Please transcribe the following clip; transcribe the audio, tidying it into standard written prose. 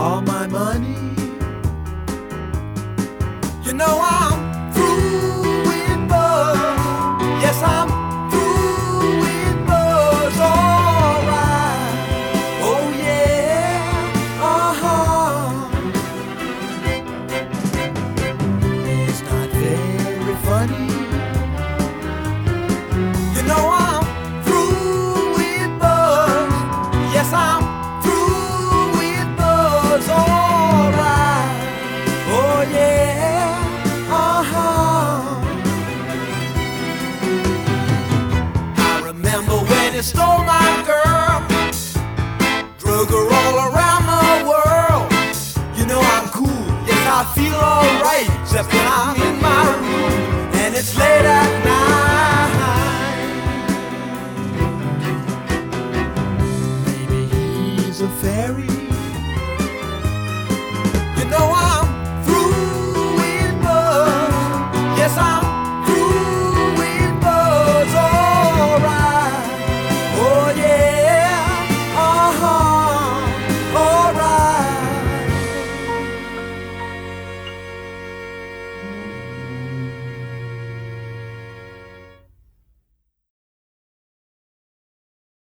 all my money. You know I'm through with Buzz. Yes, I'm through with Buzz. Alright. Oh yeah. It's not very funny. You know I'm through with Buzz. Yes, I'm through with Buzz. Alright. Oh yeah. I remember when he stole my girl, drug her all around the world. You know I'm cool, yes I feel alright, except when I'm in my room and it's late at night. Maybe he's a fairy. You know I'm